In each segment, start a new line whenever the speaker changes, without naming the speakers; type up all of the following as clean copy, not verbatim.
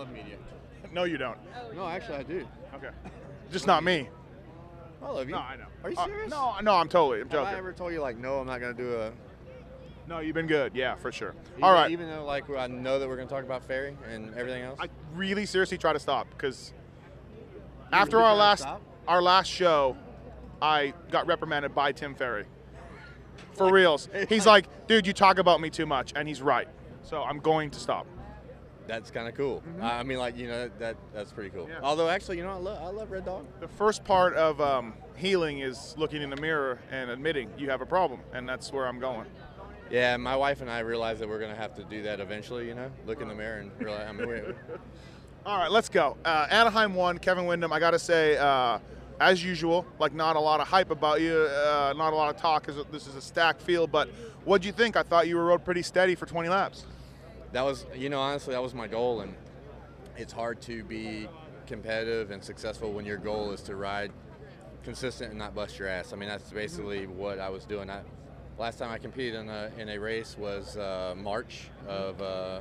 love media.
No, you don't.
No, actually, I do.
Okay. Just not me.
I love you.
No, I know.
Are you serious?
No, I'm totally. I'm
Have
joking.
I ever told you, like, no, I'm not going to do a...
No, you've been good. Yeah, for sure.
Even,
All right.
Even though, like, I know that we're going to talk about Ferry and everything else?
I really seriously try to stop because
You
after
really
our
try to
last
stop?
show, I got reprimanded by Tim Ferry. For reals. He's like, dude, you talk about me too much, and he's right. So I'm going to stop.
That's kind of cool. I mean, like, you know, that's pretty cool.
Yeah.
Although, actually, you know, I love Red Dog.
The first part of healing is looking in the mirror and admitting you have a problem, and that's where I'm going.
Yeah, my wife and I realize that we're going to have to do that eventually, you know, look in the mirror and realize, I mean,
All right, let's go. Anaheim won. Kevin Windham, I got to say, as usual, like not a lot of hype about you, not a lot of talk because this is a stacked field, but what'd you think? I thought you rode pretty steady for 20 laps.
that was, you know, honestly, that was my goal, and it's hard to be competitive and successful when your goal is to ride consistent and not bust your ass. I mean, that's basically what I was doing. Last time I competed in a race was March of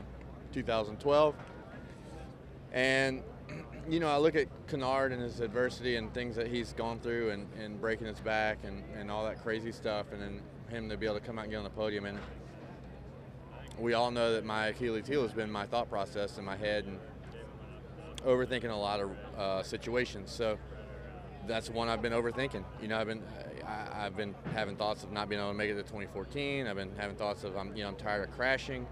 2012, and you know, I look at Kennard and his adversity and things that he's gone through and breaking his back and all that crazy stuff, and then him to be able to come out and get on the podium. And we all know that my Achilles heel has been my thought process in my head and overthinking a lot of situations. So that's one I've been overthinking. You know, I've been having thoughts of not being able to make it to 2014. I've been having thoughts of I'm tired of crashing.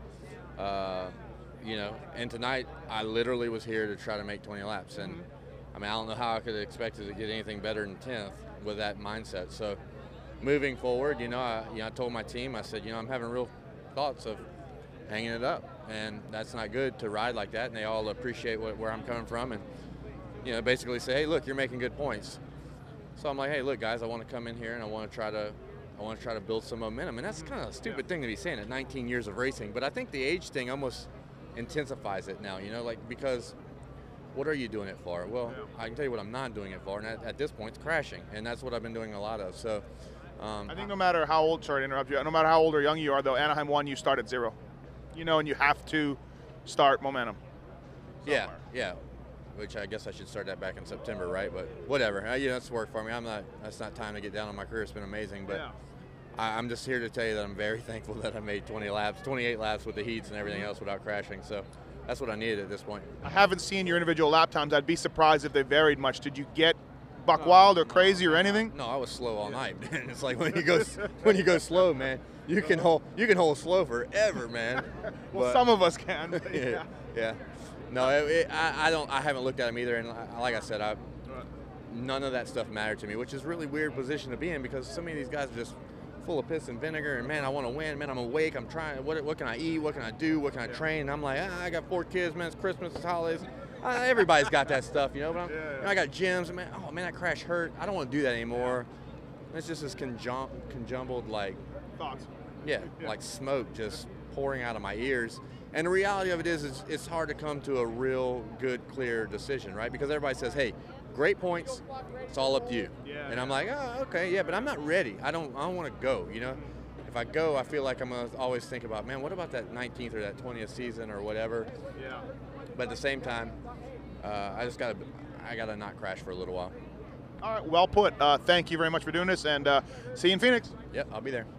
You know, and tonight I literally was here to try to make 20 laps, and I mean, I don't know how I could have expected to get anything better than 10th with that mindset. So moving forward, you know, I told my team, I said, you know, I'm having real thoughts of hanging it up, and that's not good to ride like that. And they all appreciate where I'm coming from, and you know, basically say, hey, look, you're making good points. So I'm like, hey, look, guys, I want to come in here and I want to try to build some momentum. And that's kind of a stupid thing to be saying at 19 years of racing, but I think the age thing almost intensifies it now, you know, like, because what are you doing it for? Well, I can tell you what I'm not doing it for, and at this point it's crashing, and that's what I've been doing a lot of. So
I think no matter how old, sorry to interrupt you, no matter how old or young you are, though, Anaheim won, you start at 0. You know, and you have to start momentum somewhere.
Yeah, which I guess I should start that back in September, right? But whatever, you know, that's work for me. That's not time to get down on my career. It's been amazing, but I'm just here to tell you that I'm very thankful that I made 28 laps with the heats and everything else without crashing. So that's what I needed at this point.
I haven't seen your individual lap times. I'd be surprised if they varied much. Did you get buck wild or crazy or anything?
No, I was slow all night. It's like when you go slow, man, you can hold slow forever, man.
Well,
but,
some of us can.
yeah. No, I haven't looked at them either, and like I said, none of that stuff mattered to me, which is a really weird position to be in because so many of these guys are just full of piss and vinegar, and man, I want to win, man, I'm awake, I'm trying, what can I eat, what can I do, what can I train, and I'm like, I got 4 kids, man, it's Christmas, it's holidays, everybody's got that stuff, you know, but you know, I got gyms, and man, oh man, that crash hurt, I don't want to do that anymore. It's just this conjumbled, like,
Thoughts?
like smoke just pouring out of my ears. And the reality of it is it's hard to come to a real good, clear decision, right? Because everybody says, hey, great points, it's all up to you. And I'm like, oh, okay, yeah, but I'm not ready. I don't want to go, you know? If I go, I feel like I'm going to always think about, man, what about that 19th or that 20th season or whatever?
Yeah.
But at the same time, I got to not crash for a little while.
All right, well put. Thank you very much for doing this, and see you in Phoenix.
Yep, I'll be there.